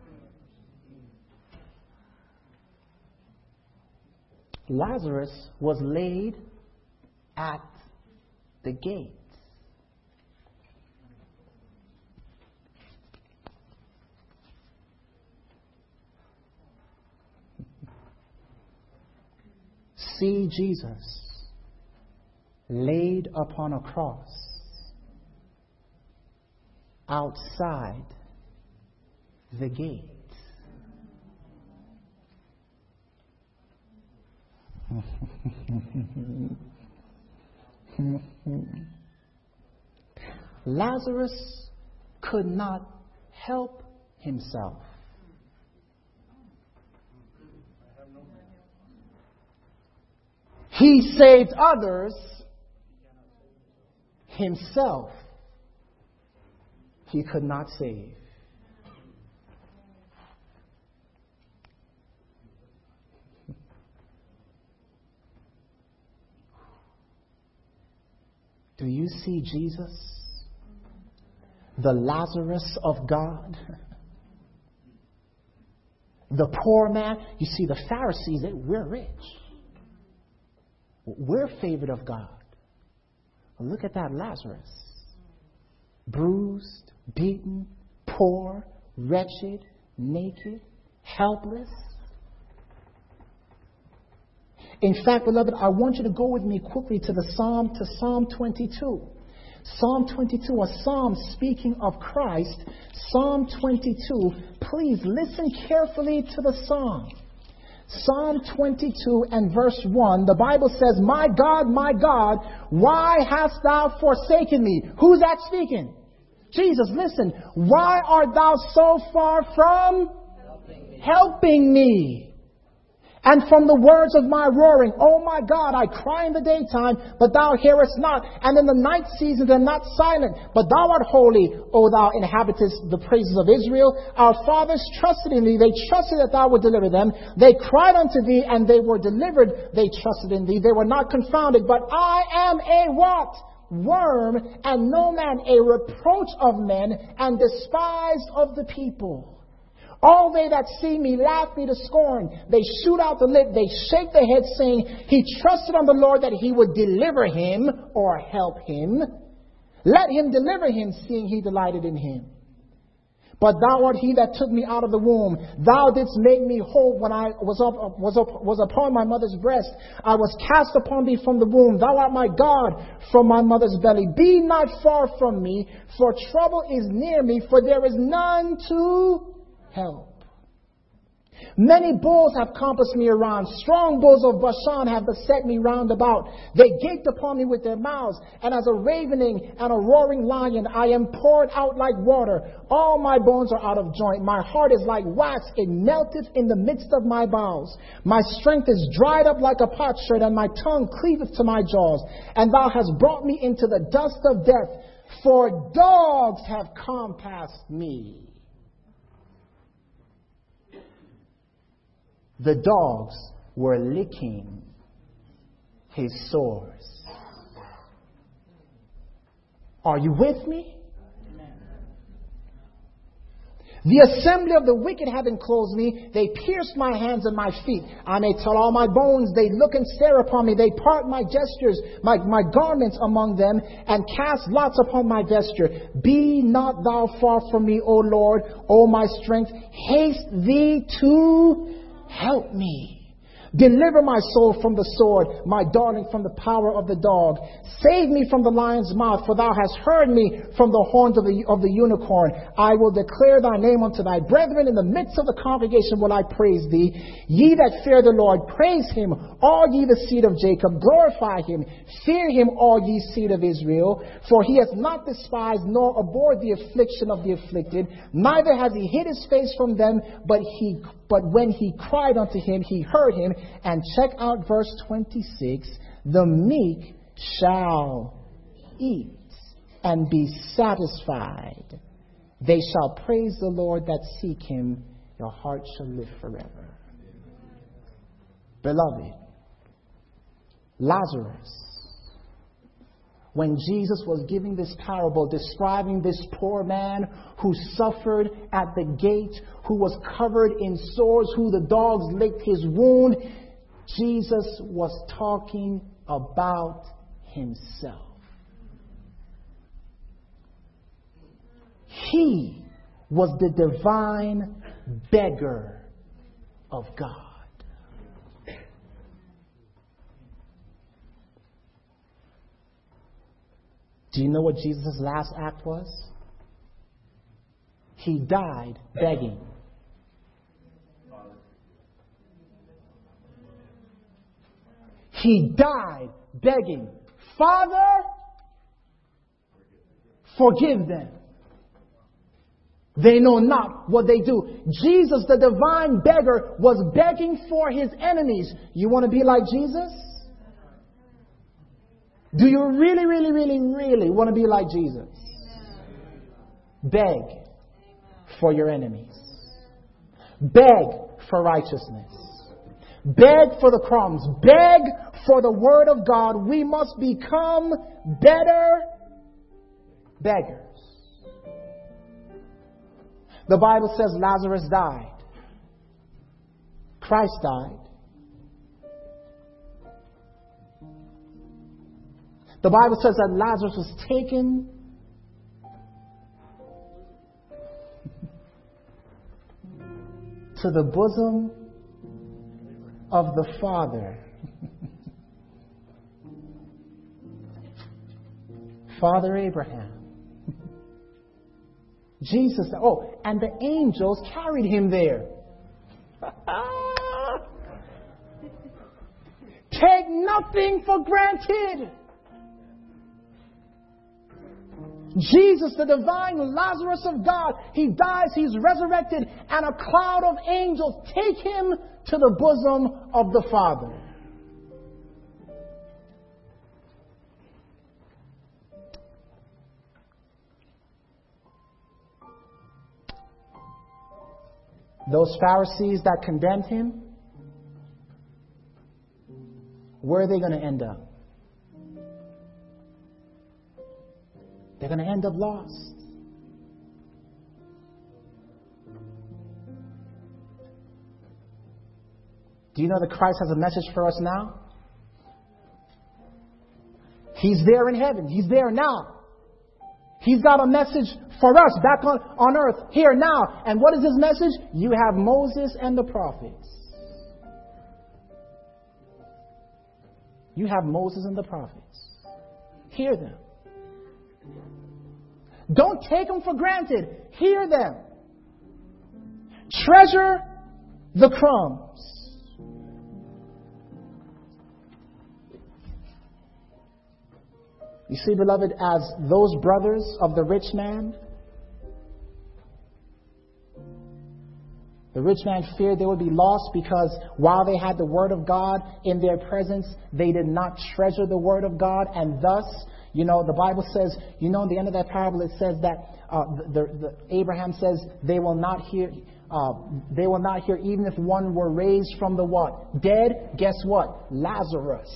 Lazarus was laid at the gate. See Jesus laid upon a cross outside the gate. Lazarus could not help himself. He saved others. Himself, he could not save. Do you see Jesus, the Lazarus of God? The poor man. You see, the Pharisees, we're rich. We're favored of God. Look at that Lazarus. Bruised, beaten, poor, wretched, naked, helpless. In fact, beloved, I want you to go with me quickly to Psalm 22. Psalm 22, a psalm speaking of Christ. Psalm 22. Please listen carefully to the psalm. Psalm 22 and verse 1, the Bible says, my God, why hast thou forsaken me? Who's that speaking? Jesus, listen. Why art thou so far from helping me? And from the words of my roaring, oh my God, I cry in the daytime, but thou hearest not. And in the night seasons are not silent, but thou art holy, O thou inhabitest the praises of Israel. Our fathers trusted in thee. They trusted that thou would deliver them. They cried unto thee, and they were delivered. They trusted in thee. They were not confounded. But I am a what? Worm, and no man, a reproach of men, and despised of the people. All they that see me laugh me to scorn. They shoot out the lip. They shake their heads, saying, he trusted on the Lord that he would deliver him or help him. Let him deliver him, seeing he delighted in him. But thou art he that took me out of the womb. Thou didst make me whole when I was upon my mother's breast. I was cast upon thee from the womb. Thou art my God from my mother's belly. Be not far from me, for trouble is near me, for there is none to help. Many bulls have compassed me around. Strong bulls of Bashan have beset me round about. They gaped upon me with their mouths. And as a ravening and a roaring lion, I am poured out like water. All my bones are out of joint. My heart is like wax. It melteth in the midst of my bowels. My strength is dried up like a potsherd, and my tongue cleaveth to my jaws. And thou hast brought me into the dust of death, for dogs have compassed me. The dogs were licking his sores. Are you with me? The assembly of the wicked have enclosed me. They pierced my hands and my feet. I may tell all my bones. They look and stare upon me. They part my gestures, my garments among them, and cast lots upon my vesture. Be not thou far from me, O Lord, O my strength. Haste thee to help me. Deliver my soul from the sword, my darling from the power of the dog. Save me from the lion's mouth, for thou hast heard me from the horns of the unicorn. I will declare thy name unto thy brethren. In the midst of the congregation will I praise thee. Ye that fear the Lord, praise him. All ye the seed of Jacob, glorify him. Fear him, all ye seed of Israel. For he has not despised nor abhorred the affliction of the afflicted, neither has he hid his face from them, but when he cried unto him, he heard him. And check out verse 26. The meek shall eat and be satisfied. They shall praise the Lord that seek him. Your heart shall live forever. Beloved, Lazarus, when Jesus was giving this parable describing this poor man who suffered at the gate, who was covered in sores, who the dogs licked his wound, Jesus was talking about himself. He was the divine beggar of God. Do you know what Jesus' last act was? He died begging. He died begging, Father, forgive them. They know not what they do. Jesus, the divine beggar, was begging for his enemies. You want to be like Jesus? Do you really, really, really, really want to be like Jesus? Beg for your enemies. Beg for righteousness. Beg for the crumbs. Beg for the word of God. We must become better beggars. The Bible says Lazarus died. Christ died. The Bible says that Lazarus was taken to the bosom of the Father. Father Abraham. Jesus, and the angels carried him there. Take nothing for granted. Jesus, the divine Lazarus of God, he dies, he's resurrected, and a cloud of angels take him to the bosom of the Father. Those Pharisees that condemned him, where are they going to end up? They're going to end up lost. Do you know that Christ has a message for us now? He's there in heaven. He's there now. He's got a message for us back on earth, here now. And what is his message? You have Moses and the prophets. You have Moses and the prophets. Hear them. Don't take them for granted. Hear them. Treasure the crumbs. You see, beloved, as those brothers of the rich man feared they would be lost because while they had the Word of God in their presence, they did not treasure the Word of God. And thus, the Bible says, in the end of that parable, it says that Abraham says they will not hear even if one were raised from the what? Dead. Guess what? Lazarus.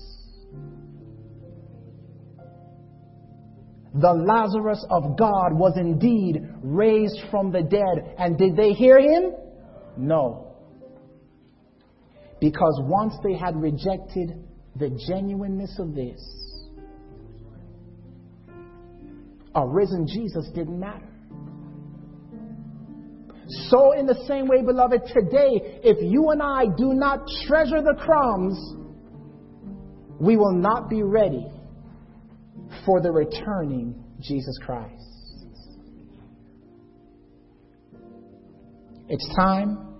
The Lazarus of God was indeed raised from the dead. And did they hear him? No. Because once they had rejected the genuineness of this, a risen Jesus didn't matter. So in the same way, beloved, today, if you and I do not treasure the crumbs, we will not be ready for the returning Jesus Christ. It's time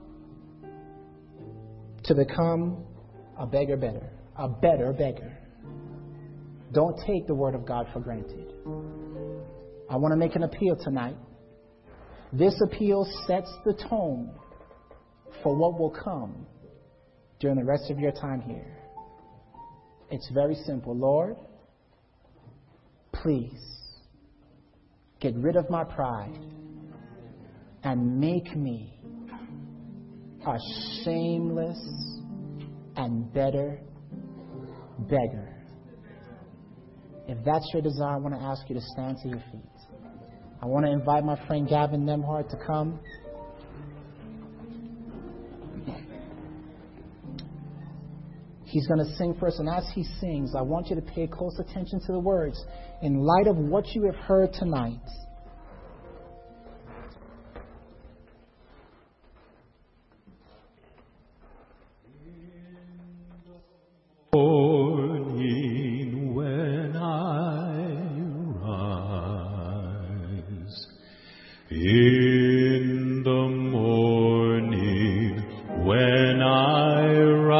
to become a beggar better, a better beggar. Don't take the Word of God for granted. I want to make an appeal tonight. This appeal sets the tone for what will come during the rest of your time here. It's very simple. Lord, please get rid of my pride and make me a shameless and better beggar. If that's your desire, I want to ask you to stand to your feet. I want to invite my friend Gavin Nemhard to come. He's going to sing for us, and as he sings, I want you to pay close attention to the words in light of what you have heard tonight. Morning when I rise, in the morning when I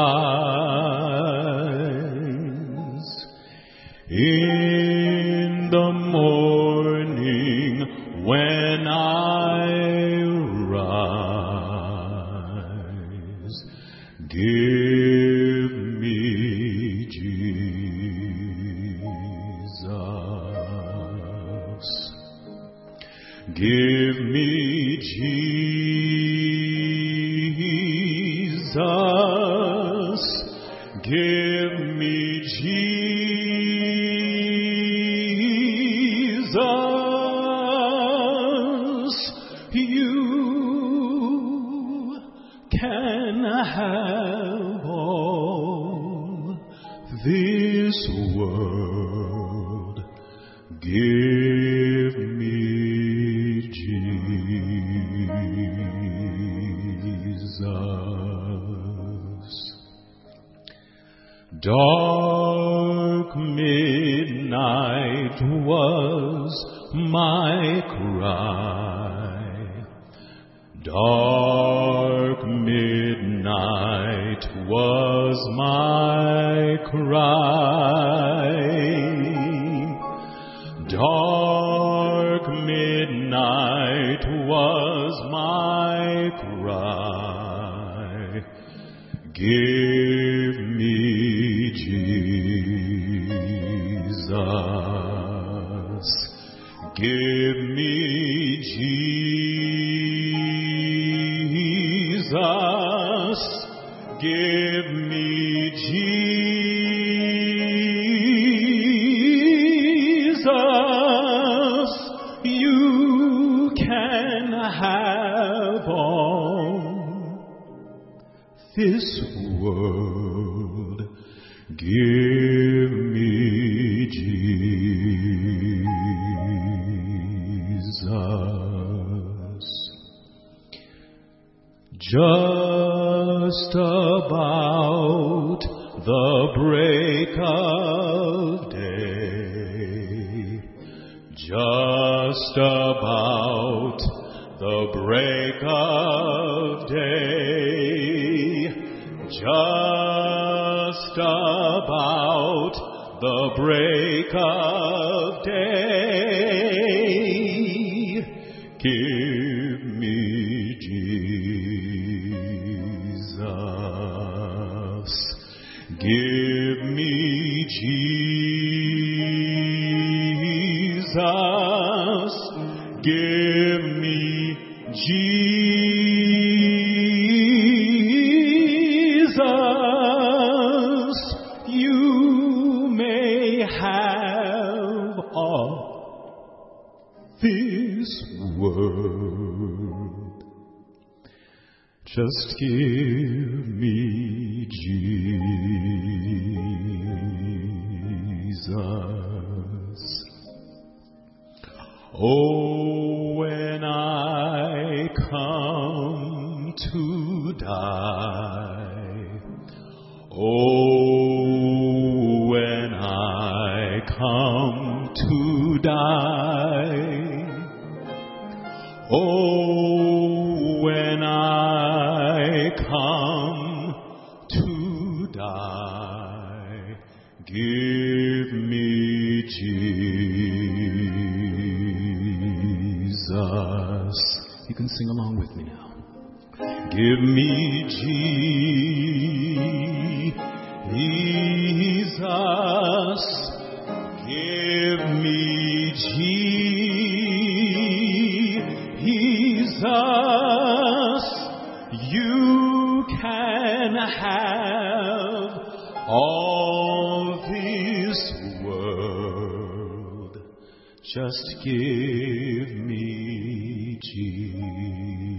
rise, in the morning when I rise, give me Jesus. Give me Jesus. Give me Jesus. You can have all this world. Give me Jesus. Dark midnight was my cry. Dark midnight was my cry. Dark midnight was my cry. Give me Jesus. Give me Jesus. Give me Jesus. You can have all this world. Give me Jesus. Just about the break of day, just about the break of day, just about the break of day, give me Jesus. Give me Jesus. Give me Jesus. You may have all this world. Just give me Jesus. Oh, when I come to die, oh, when I come to die, oh, when I come to die, give me Jesus. You can sing along with me now. Give me Jesus. Give me Jesus. You can have Just give me Jesus.